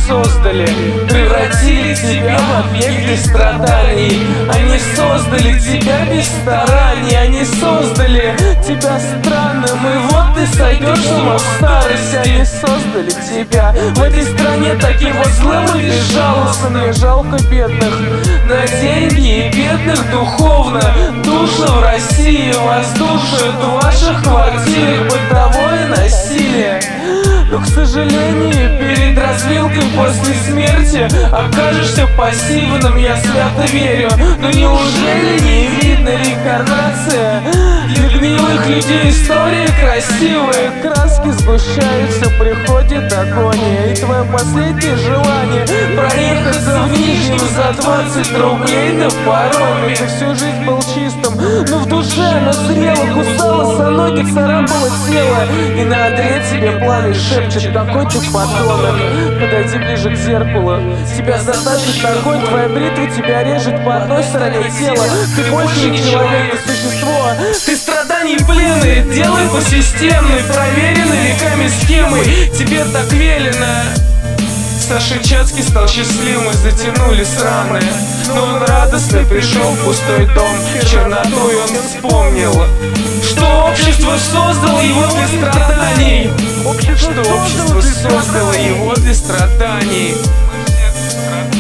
создали, превратили тебя в объект для страданий. Они создали тебя без стараний, они создали тебя странным, и вот ты сойдешь с ума в старости. Они создали тебя в этой стране таким вот злым и безжалостным. Мне жалко бедных на деньги и бедных духовно. Душно в России вас душат в ваших квартирах, бытовое насилие. Но, к сожалению, перед развилкой после смерти окажешься пассивным, я свято верю. Но неужели не видно реинкарнация? Для гнилых людей история красивая, краски сгущаются, приходит агония. И твое последнее желание проехаться в Нижнем за 20 рублей до парома. Ты всю жизнь был чистым, но в душе оно зрело, кусало за ноги, царапало тело. И на одре тебе пламя шепчет: какой ты подонок. Подойди ближе к зеркалу, тебя затащит огонь, твоя бритва тебя режет по одной стороне тела. Ты больше не человек, ты существо, ты страданий пленный, делай по системной, проверенной веками схемой. Тебе так велено. Саша Чацкий стал счастливым, затянули раны. Но он радостно пришел в пустой дом, в черноту, и он вспомнил, что общество создало его для страданий. Что общество создало его для страданий.